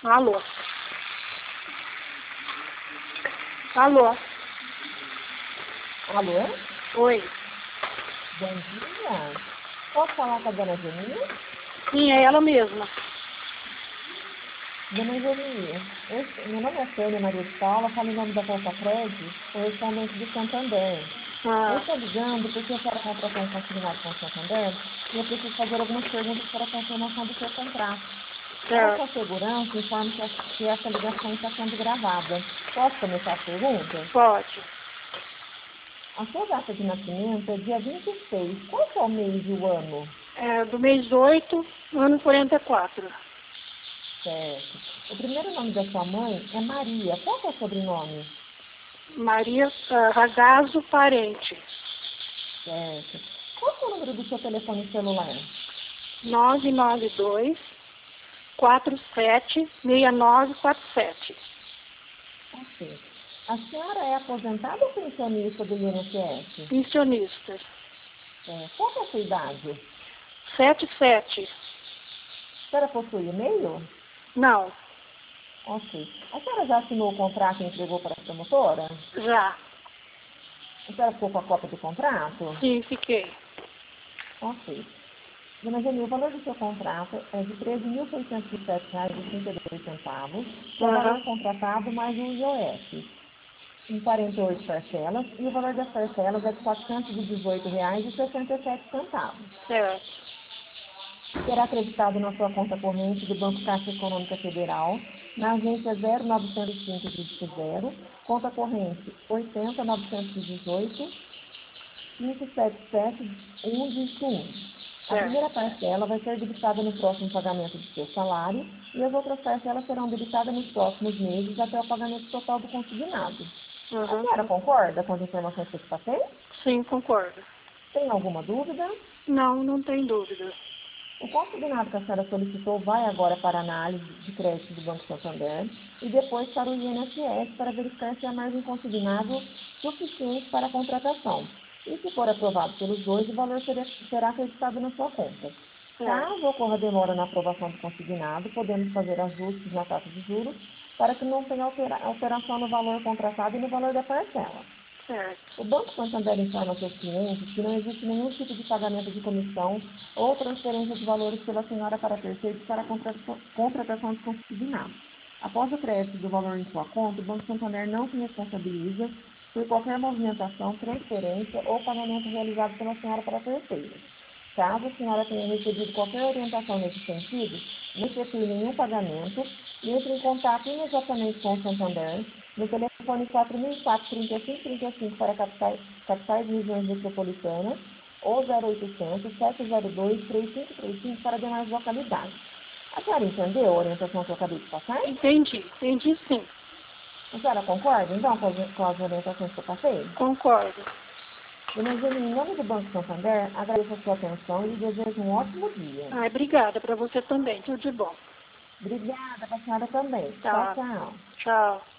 Alô? Alô? Alô? Oi. Bom dia. Posso falar com a dona Geni? Sim, é ela mesma. Dona Geni, meu nome é Sônia Maria de Paula, falo em nome da Conta Crédito, correspondente do Santander. Eu Ah, estou ligando porque a senhora contratou um consignado com o Santander e eu preciso fazer algumas perguntas para a confirmação do seu contrato. Para certo. sua segurança, informo que essa ligação está sendo gravada. Posso começar as perguntas? Pode. A sua data de nascimento é dia 26. Qual que é o mês e o ano? É do mês 8, ano 44. Certo. O primeiro nome da sua mãe é Maria. Qual que é o sobrenome? Maria Ragazzo Parente. Certo. Qual que é o número do seu telefone celular? 992 476947. Ok. A senhora é aposentada ou pensionista do INSS? Pensionista. Qual que é a sua idade? 77. A senhora possui e-mail? Não, Ok. A senhora já assinou o contrato e entregou para a promotora? já. A senhora ficou com a cópia do contrato? Sim, fiquei. Ok. Dona Geni, o valor do seu contrato é de R$ 13.607,32, que é o Aham, valor contratado mais o IOF, em 48 parcelas, e o valor das parcelas é de R$ 418,67. certo. Será acreditado na sua conta corrente do Banco Caixa Econômica Federal, na agência 0905 dígito 0, conta corrente 80.918, 577.1 dígito 1. A primeira Certo. parcela vai ser debitada no próximo pagamento do seu salário e as outras parcelas serão debitadas nos próximos meses até o pagamento total do consignado. A Uhum. senhora concorda com as informações que eu te passei? Sim, concordo. Tem alguma dúvida? Não, não tem dúvida. O consignado que a senhora solicitou vai agora para a análise de crédito do Banco Santander e depois para o INSS para verificar se há margem consignado suficiente para a contratação. E se for aprovado pelos dois, o valor será acreditado na sua conta. Certo. Caso ocorra demora na aprovação do consignado, podemos fazer ajustes na taxa de juros para que não tenha alteração no valor contratado e no valor da parcela. Certo. O Banco Santander informa seus clientes que não existe nenhum tipo de pagamento de comissão ou transferência de valores pela senhora para terceiros para a contratação de consignado. Após o crédito do valor em sua conta, o Banco Santander não se responsabiliza por qualquer movimentação, transferência ou pagamento realizado pela senhora para terceiros. Caso a senhora tenha recebido qualquer orientação nesse sentido, não efetue nenhum pagamento e entre em contato imediatamente com o Santander no telefone 4004-3535 para capitais e regiões metropolitanas ou 0800 702 3535 para demais localidades. A senhora entendeu a orientação que eu acabei de passar? Entendi sim. A senhora concorda, então, com as orientações que eu passei? Concordo. Dona Geni, em nome do Banco Santander, agradeço a sua atenção e lhe desejo um ótimo dia. Ai, obrigada para você também. Tudo de bom. Obrigada, para a senhora também. Tchau, Tá. tchau. Tchau.